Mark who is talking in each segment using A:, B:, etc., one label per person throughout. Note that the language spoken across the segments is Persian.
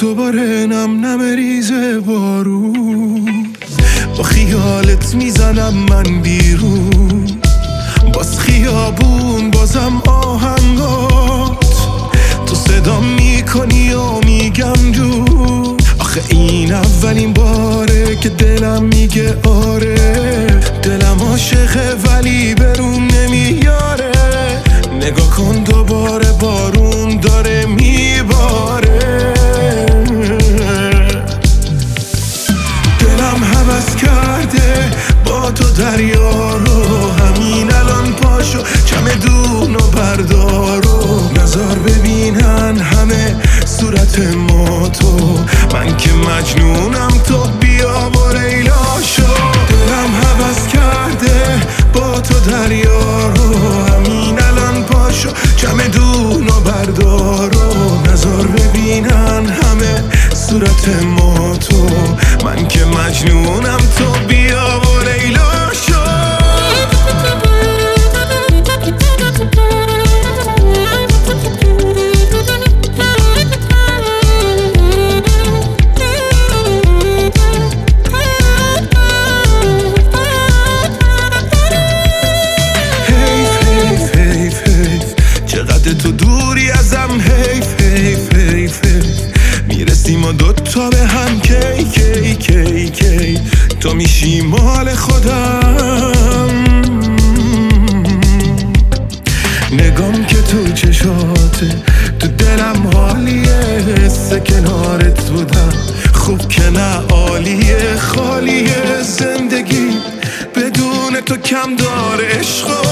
A: دوباره نم ریزه بارون، با خیالت میزنم من بیرون، باز خیابون بازم آهنگات، تو صدا میکنی و میگم جون. آخه این اولین باره که دلم میگه آره، دلم عاشقه ولی برون نمیاره. نگاه کن دوباره بارون داره میباره، دلم هوس کرده با تو دریا رو، همین الان پاشو چمدون و بردار و نظر ببینن همه صورت ما تو. من که مجنونم تو بیا و لیلا شو. دلم هوس کرده با تو دریا رو، همین الان پاشو چمدون و بردار و نظر ببینن همه صورت ما تو. من که مجنونم تو بیا و لیلا شو. چقدر تو دوری ازم، حیف حیف حیف حیف. میرسیم و دوتا به هم کی کی کی کی، تو میشی مال خودم. نگام که تو چشاته، تو دلم حالیه، حس کنارت بودم خوب که نه عالیه. خالیه زندگی بدون تو کم داره عشقا.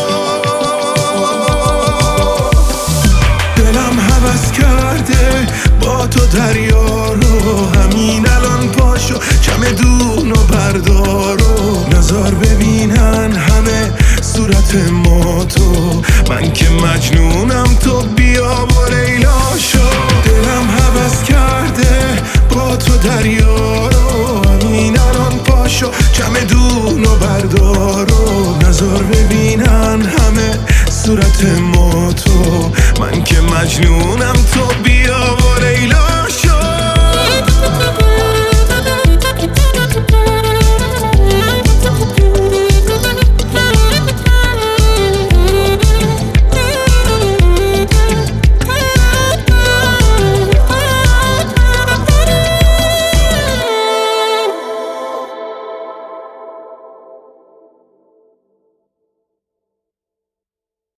A: دلم هوس کرده با تو دریا رو، همین الان پاشو چمدون و بردار و نظر ببینن همه صورت ما تو. من که مجنونم تو بیا و لیلا شو. دلم هوس کرده با تو دریا رو، همین الان پاشو چمدون و بردار و نظر ببینن همه صورت ما تو. من که مجنونم تو بیا